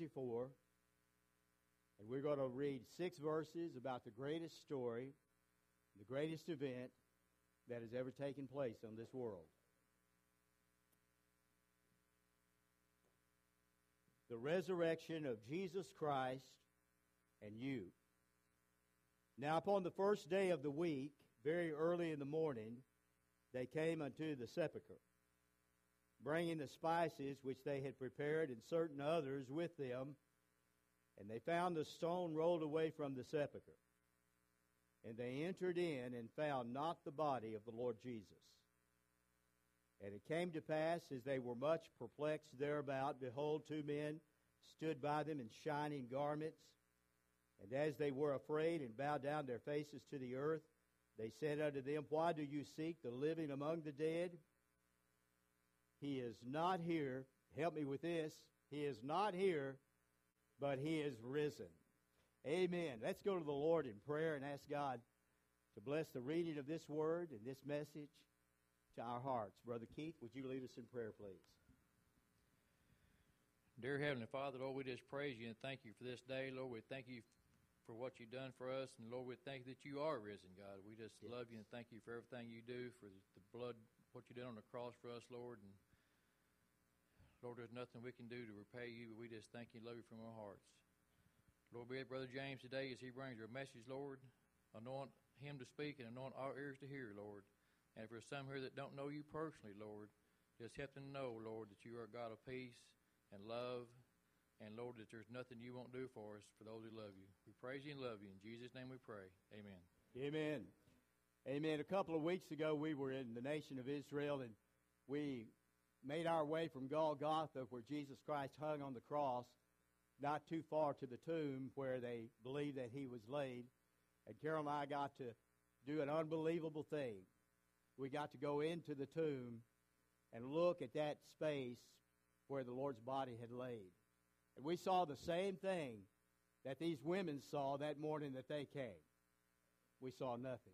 24. And we're going to read 6 verses about the greatest story, the greatest event that has ever taken place on this world. The resurrection of Jesus Christ and you. Now upon the first day of the week, very early in the morning, they came unto the sepulchre, bringing the spices which they had prepared, and certain others with them. And they found the stone rolled away from the sepulchre. And they entered in and found not the body of the Lord Jesus. And it came to pass, as they were much perplexed thereabout, behold, 2 men stood by them in shining garments. And as they were afraid and bowed down their faces to the earth, they said unto them, Why do you seek the living among the dead? He is not here. Help me with this. He is not here, but He is risen. Amen. Let's go to the Lord in prayer and ask God to bless the reading of this word and this message to our hearts. Brother Keith, would you lead us in prayer, please? Dear Heavenly Father, Lord, we just praise you and thank you for this day. Lord, we thank you for what you've done for us. And Lord, we thank you that you are risen, God. We just love you and thank you for everything you do, for the blood, what you did on the cross for us, Lord. And Lord, there's nothing we can do to repay you, but we just thank you and love you from our hearts. Lord, be with Brother James today as he brings your message, Lord. Anoint him to speak and anoint our ears to hear, Lord. And if there's some here that don't know you personally, Lord, just help them know, Lord, that you are a God of peace and love. And, Lord, that there's nothing you won't do for us, for those who love you. We praise you and love you. In Jesus' name we pray. Amen. Amen. Amen. A couple of weeks ago, we were in the nation of Israel, and we made our way from Golgotha, where Jesus Christ hung on the cross, not too far to the tomb where they believed that He was laid. And Carol and I got to do an unbelievable thing. We got to go into the tomb and look at that space where the Lord's body had laid. And we saw the same thing that these women saw that morning that they came. We saw nothing.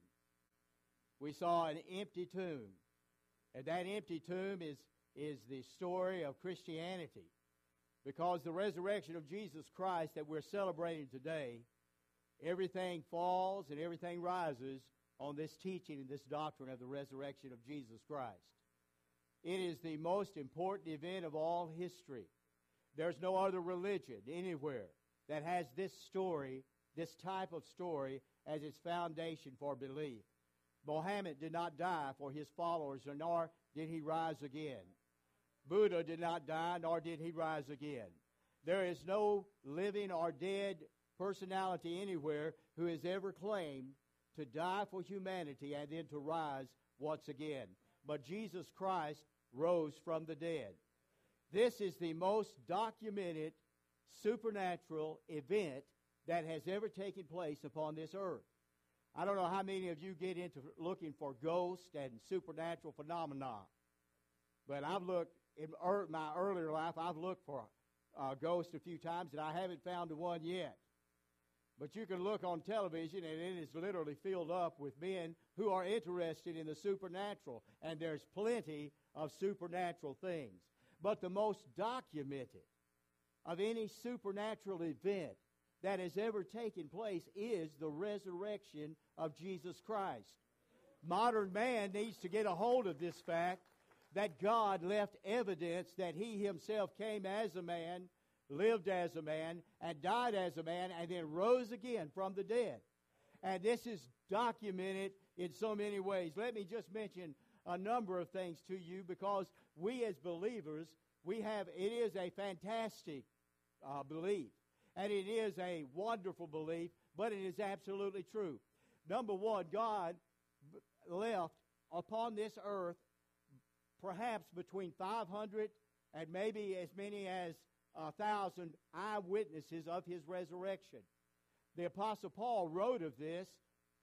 We saw an empty tomb. And that empty tomb is the story of Christianity. Because the resurrection of Jesus Christ that we're celebrating today, everything falls and everything rises on this teaching and this doctrine of the resurrection of Jesus Christ. It is the most important event of all history. There's no other religion anywhere that has this story, this type of story, as its foundation for belief. Mohammed did not die for his followers, nor did he rise again. Buddha did not die, nor did he rise again. There is no living or dead personality anywhere who has ever claimed to die for humanity and then to rise once again. But Jesus Christ rose from the dead. This is the most documented supernatural event that has ever taken place upon this earth. I don't know how many of you get into looking for ghosts and supernatural phenomena, but I've looked, in my earlier life, I've looked for ghosts a few times, and I haven't found one yet. But you can look on television, and it is literally filled up with men who are interested in the supernatural, and there's plenty of supernatural things. But the most documented of any supernatural event that has ever taken place is the resurrection of Jesus Christ. Modern man needs to get a hold of this fact that God left evidence that He Himself came as a man, lived as a man, and died as a man, and then rose again from the dead. And this is documented in so many ways. Let me just mention a number of things to you, because we as believers, it is a fantastic belief, and it is a wonderful belief, but it is absolutely true. Number one, God left upon this earth perhaps between 500 and maybe as many as 1,000 eyewitnesses of His resurrection. The Apostle Paul wrote of this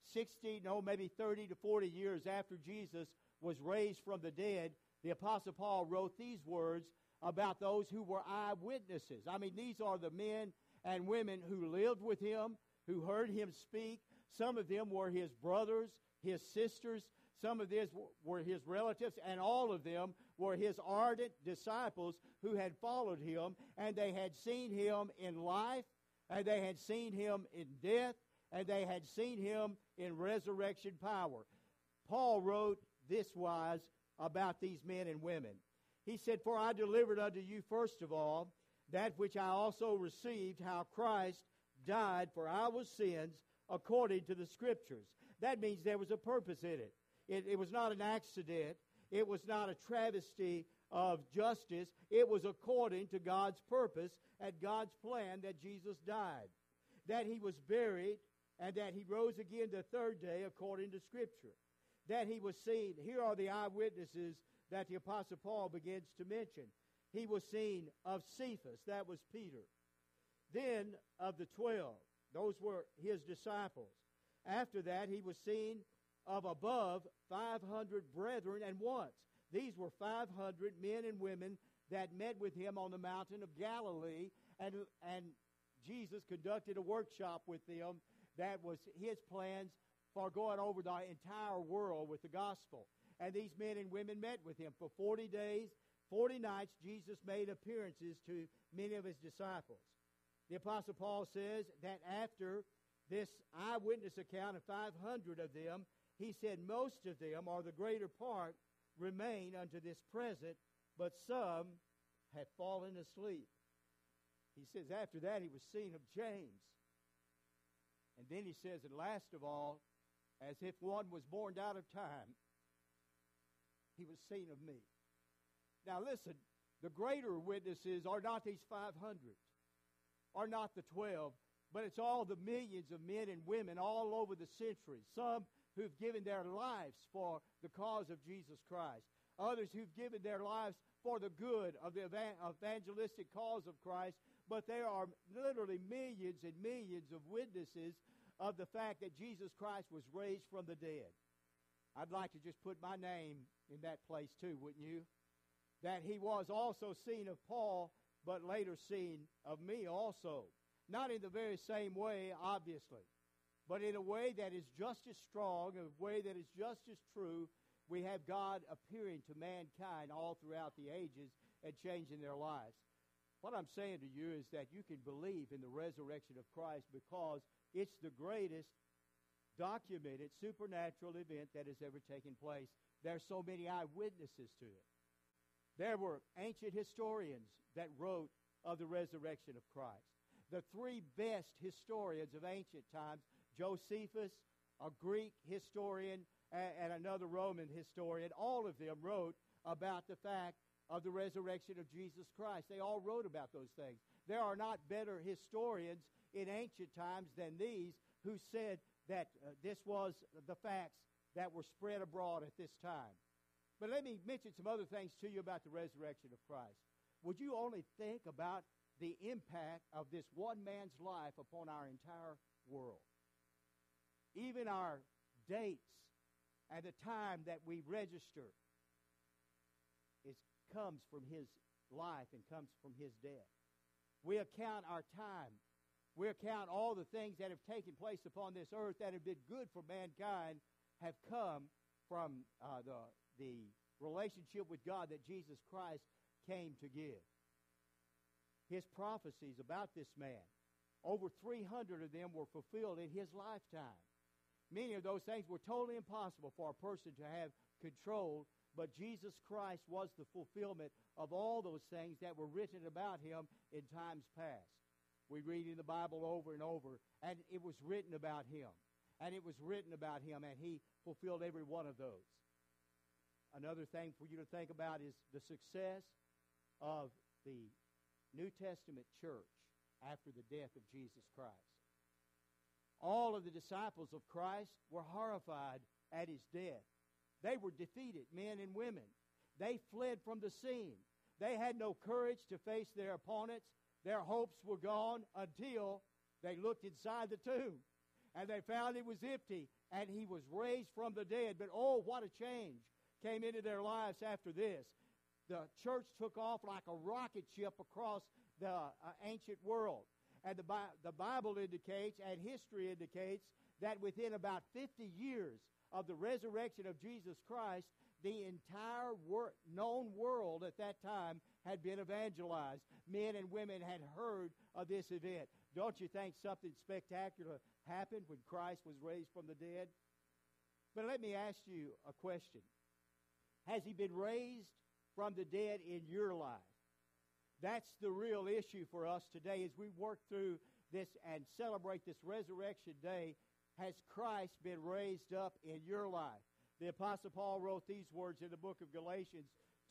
maybe 30 to 40 years after Jesus was raised from the dead. The Apostle Paul wrote these words about those who were eyewitnesses. I mean, these are the men and women who lived with Him, who heard Him speak. Some of them were His brothers, His sisters. Some of these were his relatives, and all of them were his ardent disciples who had followed him, and they had seen him in life, and they had seen him in death, and they had seen him in resurrection power. Paul wrote this wise about these men and women. He said, "For I delivered unto you first of all that which I also received, how Christ died for our sins according to the Scriptures." That means there was a purpose in it. It was not an accident. It was not a travesty of justice. It was according to God's purpose and God's plan that Jesus died, that he was buried, and that he rose again the third day according to Scripture, that he was seen. Here are the eyewitnesses that the Apostle Paul begins to mention. He was seen of Cephas, that was Peter. Then of the 12, those were his disciples. After that, he was seen of above 500 brethren and once. These were 500 men and women that met with him on the mountain of Galilee, and Jesus conducted a workshop with them that was his plans for going over the entire world with the gospel. And these men and women met with him for 40 days, 40 nights. Jesus made appearances to many of his disciples. The Apostle Paul says that after this eyewitness account of 500 of them, he said most of them, or the greater part, remain unto this present, but some have fallen asleep. He says after that he was seen of James. And then he says, and last of all, as if one was born out of time, he was seen of me. Now listen, the greater witnesses are not these 500, are not the 12, but it's all the millions of men and women all over the centuries. Some who've given their lives for the cause of Jesus Christ. Others who've given their lives for the good of the evangelistic cause of Christ. But there are literally millions and millions of witnesses of the fact that Jesus Christ was raised from the dead. I'd like to just put my name in that place too, wouldn't you? That he was also seen of Paul, but later seen of me also. Not in the very same way, obviously, but in a way that is just as strong, a way that is just as true. We have God appearing to mankind all throughout the ages and changing their lives. What I'm saying to you is that you can believe in the resurrection of Christ because it's the greatest documented supernatural event that has ever taken place. There are so many eyewitnesses to it. There were ancient historians that wrote of the resurrection of Christ. The three best historians of ancient times, Josephus, a Greek historian, and another Roman historian, all of them wrote about the fact of the resurrection of Jesus Christ. They all wrote about those things. There are not better historians in ancient times than these who said that this was the facts that were spread abroad at this time. But let me mention some other things to you about the resurrection of Christ. Would you only think about the impact of this one man's life upon our entire world? Even our dates and the time that we register comes from his life and comes from his death. We account our time. We account all the things that have taken place upon this earth that have been good for mankind have come from the relationship with God that Jesus Christ came to give. His prophecies about this man, over 300 of them were fulfilled in his lifetime. Many of those things were totally impossible for a person to have control, but Jesus Christ was the fulfillment of all those things that were written about him in times past. We read in the Bible over and over, and it was written about him. And it was written about him, and he fulfilled every one of those. Another thing for you to think about is the success of the New Testament church after the death of Jesus Christ. All of the disciples of Christ were horrified at his death. They were defeated, men and women. They fled from the scene. They had no courage to face their opponents. Their hopes were gone until they looked inside the tomb, and they found it was empty, and he was raised from the dead. But oh, what a change came into their lives after this. The church took off like a rocket ship across the ancient world. And the Bible indicates, and history indicates, that within about 50 years of the resurrection of Jesus Christ, the entire known world at that time had been evangelized. Men and women had heard of this event. Don't you think something spectacular happened when Christ was raised from the dead? But let me ask you a question. Has he been raised from the dead in your life? That's the real issue for us today as we work through this and celebrate this Resurrection Day. Has Christ been raised up in your life? The Apostle Paul wrote these words in the book of Galatians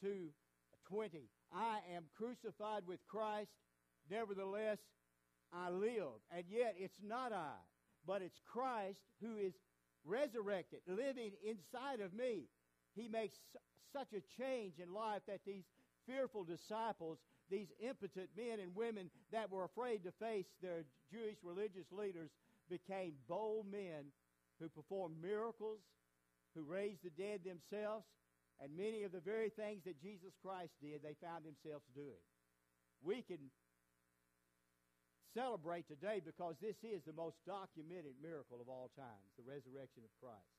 2:20. I am crucified with Christ, nevertheless I live. And yet it's not I, but it's Christ who is resurrected, living inside of me. He makes such a change in life that these fearful disciples, these impotent men and women that were afraid to face their Jewish religious leaders, became bold men who performed miracles, who raised the dead themselves, and many of the very things that Jesus Christ did, they found themselves doing. We can celebrate today because this is the most documented miracle of all times, the resurrection of Christ.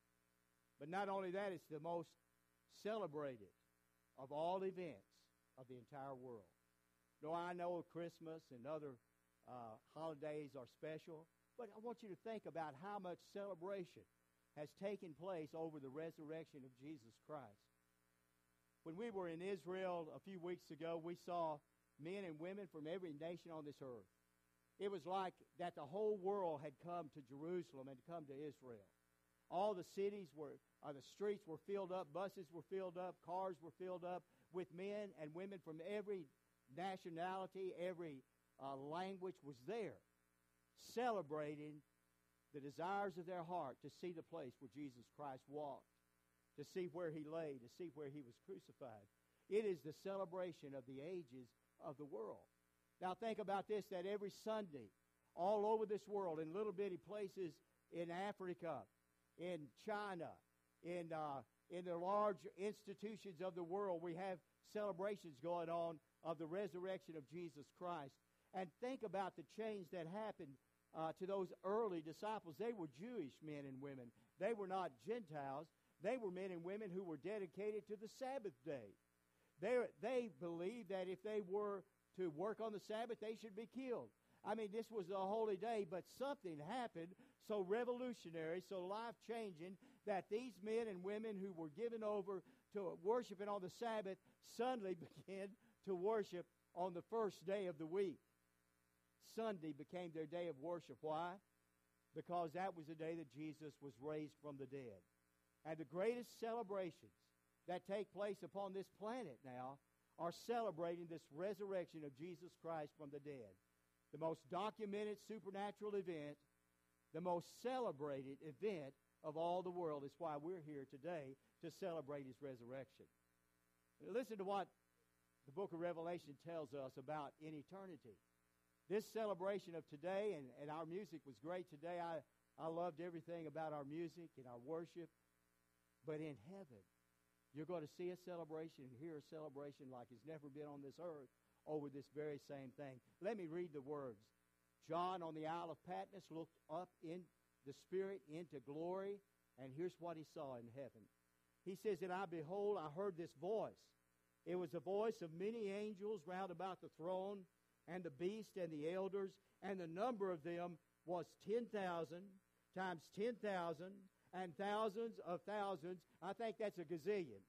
But not only that, it's the most celebrated of all events of the entire world. Now, I know Christmas and other holidays are special, but I want you to think about how much celebration has taken place over the resurrection of Jesus Christ. When we were in Israel a few weeks ago, we saw men and women from every nation on this earth. It was like that the whole world had come to Jerusalem and come to Israel. All the cities the streets were filled up, buses were filled up, cars were filled up with men and women from every nationality, every language was there, celebrating the desires of their heart to see the place where Jesus Christ walked, to see where he lay, to see where he was crucified. It is the celebration of the ages of the world. Now think about this, that every Sunday, all over this world, in little bitty places in Africa, in China, in the large institutions of the world, we have celebrations going on of the resurrection of Jesus Christ. And think about the change that happened to those early disciples. They were Jewish men and women. They were not Gentiles. They were men and women who were dedicated to the Sabbath day. They believed that if they were to work on the Sabbath, they should be killed. I mean, this was a holy day, but something happened so revolutionary, so life-changing, that these men and women who were given over to worshiping on the Sabbath suddenly began to worship on the first day of the week. Sunday became their day of worship. Why? Because that was the day that Jesus was raised from the dead. And the greatest celebrations that take place upon this planet now are celebrating this resurrection of Jesus Christ from the dead. The most documented supernatural event, the most celebrated event of all the world is why we're here today to celebrate his resurrection. Listen to what the book of Revelation tells us about in eternity. This celebration of today, and our music was great today. I loved everything about our music and our worship. But in heaven, you're going to see a celebration and hear a celebration like has never been on this earth over this very same thing. Let me read the words. John on the Isle of Patmos looked up in the Spirit into glory, and here's what he saw in heaven. He says, and I behold, I heard this voice. It was the voice of many angels round about the throne, and the beast and the elders, and the number of them was 10,000 times 10,000 and thousands of thousands. I think that's a gazillion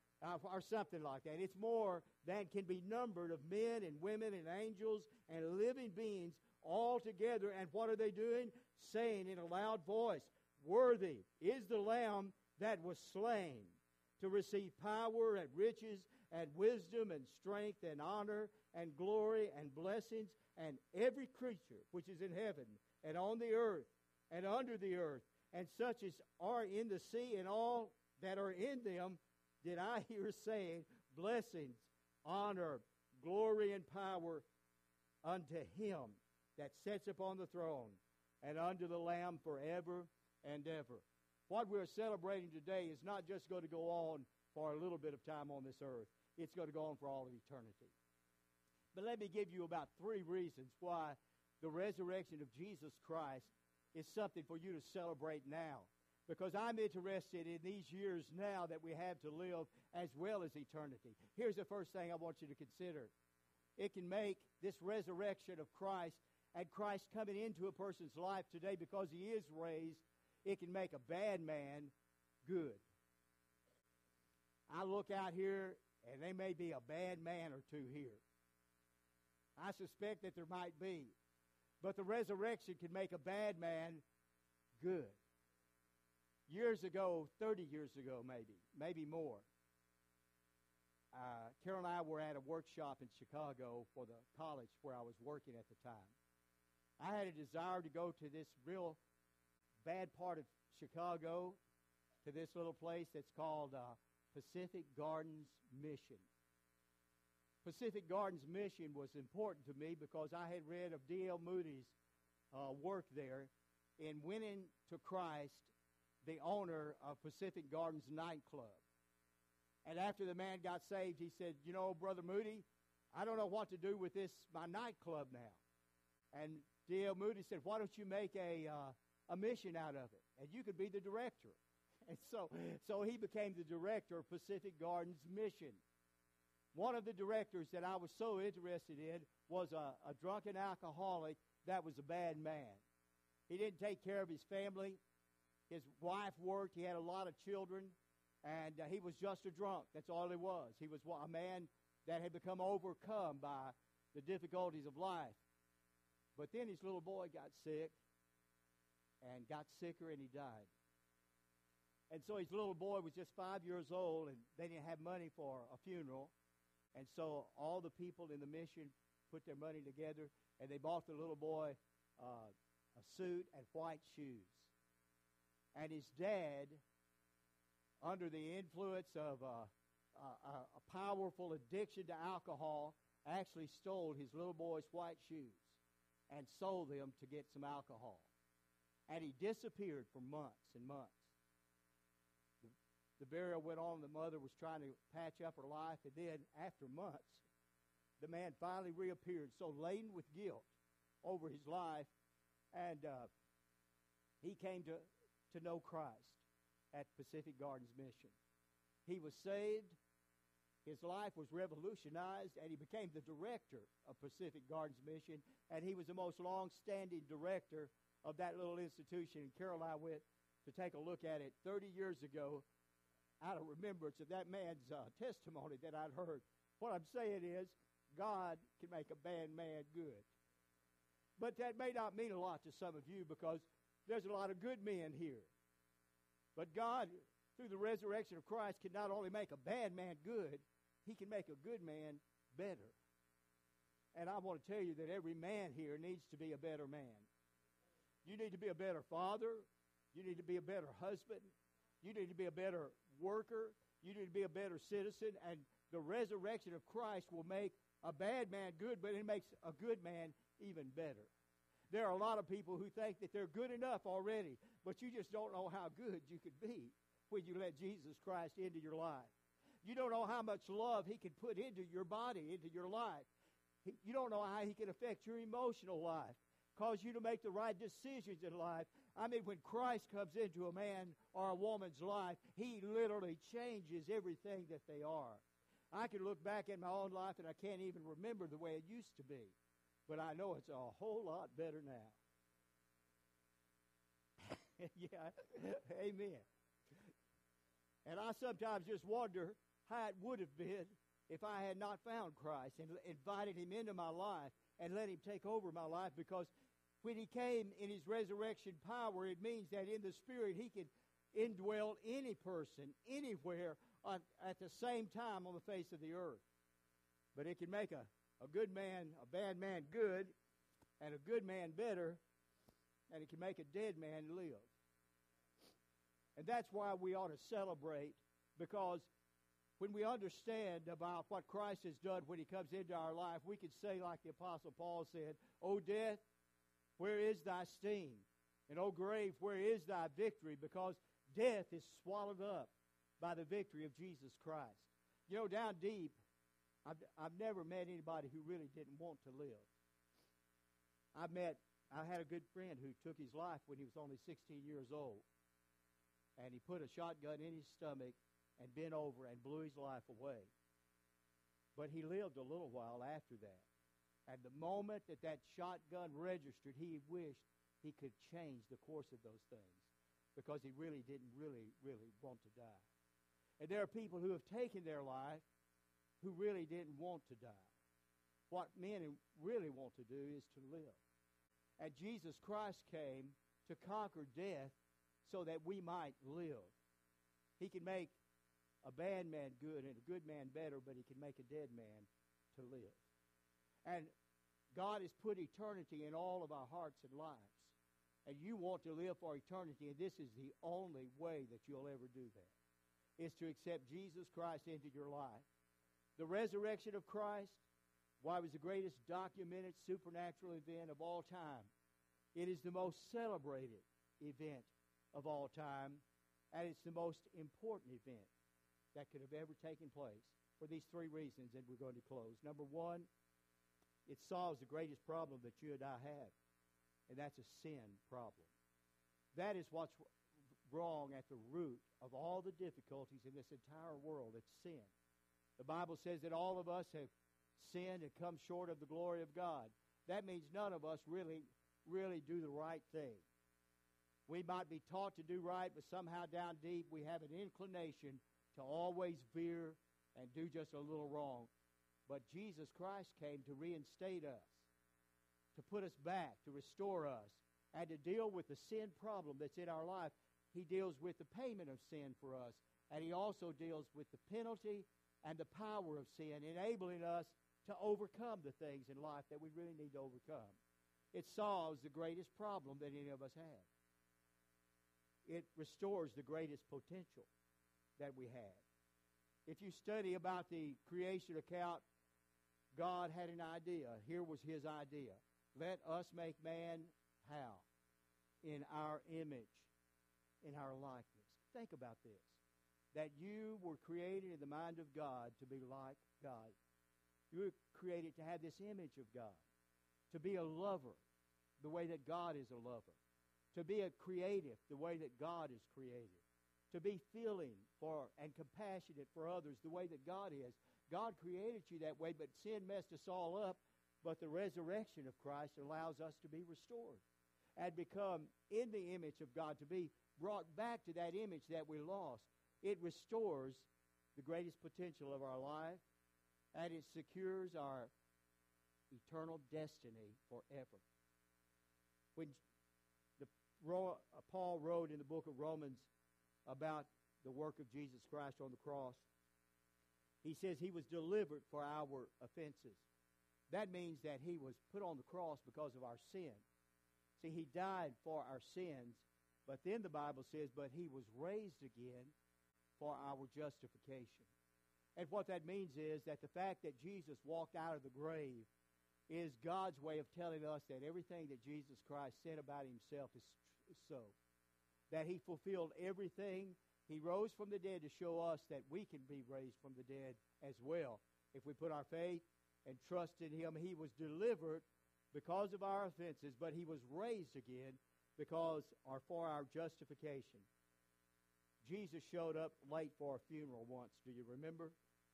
or something like that. It's more than can be numbered of men and women and angels and living beings all together. And what are they doing? Saying in a loud voice, worthy is the Lamb that was slain to receive power and riches and wisdom and strength and honor and glory and blessings, and every creature which is in heaven and on the earth and under the earth, and such as are in the sea and all that are in them, did I hear saying, blessings, honor, glory, and power unto him that sits upon the throne and unto the Lamb forever and ever. What we're celebrating today is not just going to go on for a little bit of time on this earth. It's going to go on for all of eternity. But let me give you about 3 reasons why the resurrection of Jesus Christ is something for you to celebrate now. because I'm interested in these years now that we have to live as well as eternity. Here's the first thing I want you to consider. It can make this resurrection of Christ and Christ coming into a person's life today because he is raised, it can make a bad man good. I look out here, and there may be a bad man or two here. I suspect that there might be. But the resurrection can make a bad man good. Years ago, 30 years ago maybe more, Carol and I were at a workshop in Chicago for the college where I was working at the time. I had a desire to go to this real bad part of Chicago, to this little place that's called Pacific Gardens Mission. Pacific Gardens Mission was important to me because I had read of D.L. Moody's work there in winning to Christ the owner of Pacific Gardens nightclub. And after the man got saved, he said, you know, Brother Moody, I don't know what to do with this, my nightclub now. And D.L. Moody said, why don't you make a mission out of it? And you could be the director. And so he became the director of Pacific Gardens Mission. One of the directors that I was so interested in was a drunken alcoholic that was a bad man. He didn't take care of his family. His wife worked. He had a lot of children. And he was just a drunk. That's all he was. He was a man that had become overcome by the difficulties of life. But then his little boy got sick and got sicker, and he died. And so his little boy was just 5 years old, and they didn't have money for a funeral. And so all the people in the mission put their money together, and they bought the little boy a suit and white shoes. And his dad, under the influence of a powerful addiction to alcohol, actually stole his little boy's white shoes and sold them to get some alcohol. And he disappeared for months and months. The burial went on. The mother was trying to patch up her life. And then, after months, the man finally reappeared, so laden with guilt over his life. And he came to know Christ at Pacific Gardens Mission. He was saved. His life was revolutionized, and he became the director of Pacific Gardens Mission. And he was the most long-standing director of that little institution. And Carol and I went to take a look at it 30 years ago out of remembrance of that man's testimony that I'd heard. What I'm saying is, God can make a bad man good. But that may not mean a lot to some of you because there's a lot of good men here. But God, through the resurrection of Christ, can not only make a bad man good, he can make a good man better. And I want to tell you that every man here needs to be a better man. You need to be a better father. You need to be a better husband. You need to be a better worker. You need to be a better citizen. And the resurrection of Christ will make a bad man good, but it makes a good man even better. There are a lot of people who think that they're good enough already, but you just don't know how good you could be when you let Jesus Christ into your life. You don't know how much love he can put into your body, into your life. You don't know how he can affect your emotional life, cause you to make the right decisions in life. I mean, when Christ comes into a man or a woman's life, he literally changes everything that they are. I can look back at my own life and I can't even remember the way it used to be. But I know it's a whole lot better now. Yeah, amen. And I sometimes just wonder how it would have been if I had not found Christ and invited him into my life and let him take over my life, because when he came in his resurrection power, it means that in the Spirit he can indwell any person, anywhere, at the same time on the face of the earth. But it can make a good man, a bad man good, and a good man better, and it can make a dead man live. And that's why we ought to celebrate, because when we understand about what Christ has done when he comes into our life, we can say like the Apostle Paul said, "O death, where is thy sting? And O grave, where is thy victory?" Because death is swallowed up by the victory of Jesus Christ. You know, down deep, I've never met anybody who really didn't want to live. I had a good friend who took his life when he was only 16 years old. and he put a shotgun in his stomach and bent over and blew his life away. But he lived a little while after that. And the moment that that shotgun registered, he wished he could change the course of those things because he really didn't really want to die. And there are people who have taken their life who really didn't want to die. What men really want to do is to live. And Jesus Christ came to conquer death so that we might live. He can make a bad man good and a good man better, but he can make a dead man to live. And God has put eternity in all of our hearts and lives. And you want to live for eternity, and this is the only way that you'll ever do that, is to accept Jesus Christ into your life. The resurrection of Christ, why, it was the greatest documented supernatural event of all time. It is the most celebrated event of all time, and it's the most important event that could have ever taken place for these three reasons, and we're going to close. Number one, it solves the greatest problem that you and I have, and that's a sin problem. That is what's wrong at the root of all the difficulties in this entire world. It's sin. The Bible says that all of us have sinned and come short of the glory of God. That means none of us really do the right thing. We might be taught to do right, but somehow down deep we have an inclination to always veer and do just a little wrong. But Jesus Christ came to reinstate us, to put us back, to restore us, and to deal with the sin problem that's in our life. He deals with the payment of sin for us, and he also deals with the penalty and the power of sin, enabling us to overcome the things in life that we really need to overcome. It solves the greatest problem that any of us have. It restores the greatest potential that we have. If you study about the creation account, God had an idea. Here was his idea. Let us make man how? In our image, in our likeness. Think about this. That you were created in the mind of God to be like God. You were created to have this image of God. To be a lover, the way that God is a lover. To be a creative, the way that God is creative. To be feeling for and compassionate for others, the way that God is. God created you that way, but sin messed us all up. But the resurrection of Christ allows us to be restored and become in the image of God, to be brought back to that image that we lost. It restores the greatest potential of our life, and it secures our eternal destiny forever. When Paul wrote in the book of Romans about the work of Jesus Christ on the cross, he says he was delivered for our offenses. That means that he was put on the cross because of our sin. See, he died for our sins, but then the Bible says, but he was raised again for our justification. And what that means is that the fact that Jesus walked out of the grave is God's way of telling us that everything that Jesus Christ said about himself is so. That he fulfilled everything. He rose from the dead to show us that we can be raised from the dead as well. If we put our faith and trust in him, he was delivered because of our offenses, but he was raised again because or for our justification. Jesus showed up late for a funeral once. Do you remember?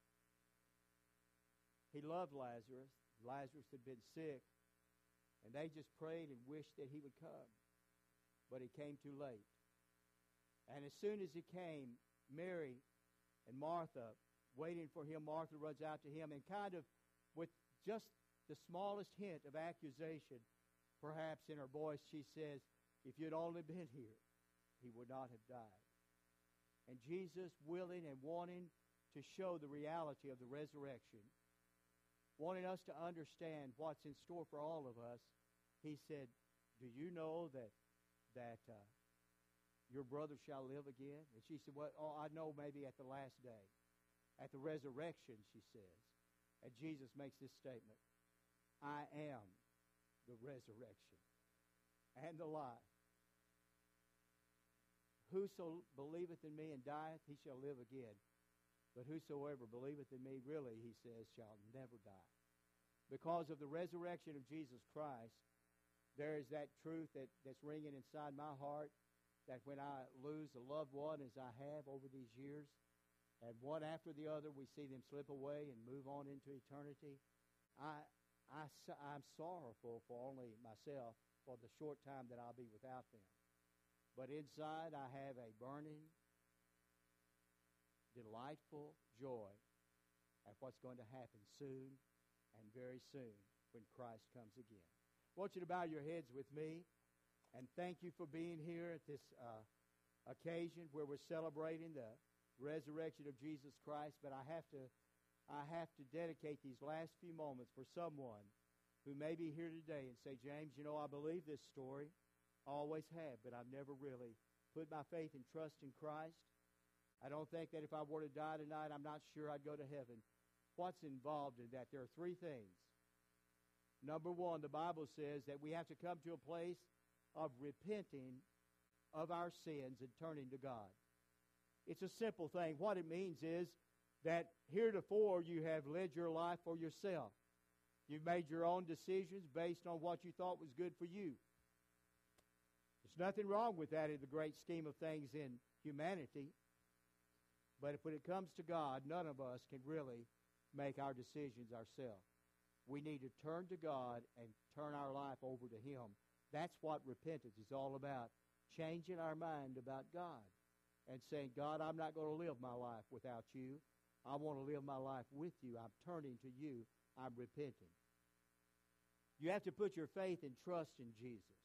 He loved Lazarus. Lazarus had been sick, and they just prayed and wished that he would come. But he came too late. And as soon as he came, Mary and Martha, waiting for him, Martha runs out to him and kind of with just the smallest hint of accusation, perhaps in her voice, she says, if you'd only been here, he would not have died. And Jesus, willing and wanting to show the reality of the resurrection, wanting us to understand what's in store for all of us, he said, do you know that your brother shall live again? And she said, well, I know maybe at the last day. At the resurrection, she says. And Jesus makes this statement, I am the resurrection and the life. Whoso believeth in me and dieth, he shall live again. But whosoever believeth in me, really, he says, shall never die. Because of the resurrection of Jesus Christ, there is that truth that's ringing inside my heart, that when I lose a loved one, as I have over these years, and one after the other we see them slip away and move on into eternity, I'm sorrowful for only myself for the short time that I'll be without them. But inside I have a burning, delightful joy at what's going to happen soon and very soon when Christ comes again. I want you to bow your heads with me and thank you for being here at this occasion where we're celebrating the resurrection of Jesus Christ. But I have to dedicate these last few moments for someone who may be here today and say, James, you know, I believe this story. I always have, but I've never really put my faith and trust in Christ. I don't think that if I were to die tonight, I'm not sure I'd go to heaven. What's involved in that? There are three things. Number one, the Bible says that we have to come to a place of repenting of our sins and turning to God. It's a simple thing. What it means is that heretofore you have led your life for yourself. You've made your own decisions based on what you thought was good for you. There's nothing wrong with that in the great scheme of things in humanity. But when it comes to God, none of us can really make our decisions ourselves. We need to turn to God and turn our life over to Him. That's what repentance is all about. Changing our mind about God and saying, God, I'm not going to live my life without you. I want to live my life with you. I'm turning to you. I'm repenting. You have to put your faith and trust in Jesus.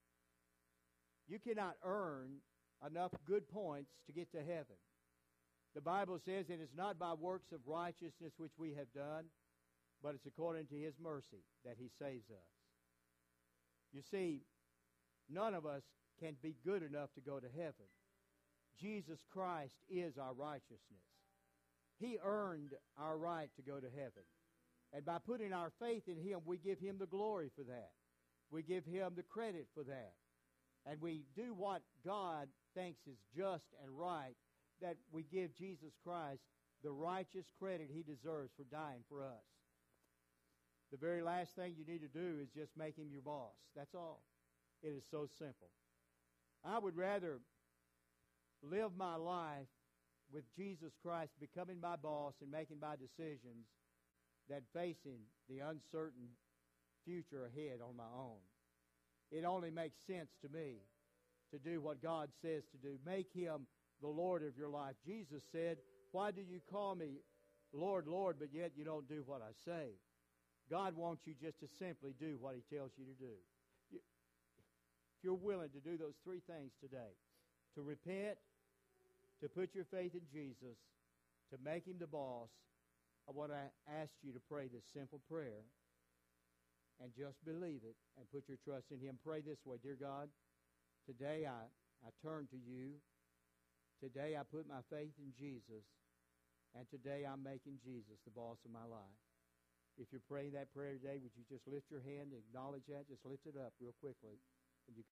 You cannot earn enough good points to get to heaven. The Bible says it is not by works of righteousness which we have done, but it's according to His mercy that He saves us. You see, none of us can be good enough to go to heaven. Jesus Christ is our righteousness. He earned our right to go to heaven. And by putting our faith in Him, we give Him the glory for that. We give Him the credit for that. And we do what God thinks is just and right, that we give Jesus Christ the righteous credit He deserves for dying for us. The very last thing you need to do is just make Him your boss. That's all. It is so simple. I would rather live my life with Jesus Christ becoming my boss and making my decisions than facing the uncertain future ahead on my own. It only makes sense to me to do what God says to do. Make Him the Lord of your life. Jesus said, why do you call me Lord, Lord, but yet you don't do what I say? God wants you just to simply do what He tells you to do. If you're willing to do those three things today, to repent, to put your faith in Jesus, to make Him the boss, I want to ask you to pray this simple prayer and just believe it and put your trust in Him. Pray this way, dear God, today I turn to you. Today I put my faith in Jesus, and today I'm making Jesus the boss of my life. If you're praying that prayer today, would you just lift your hand and acknowledge that? Just lift it up real quickly.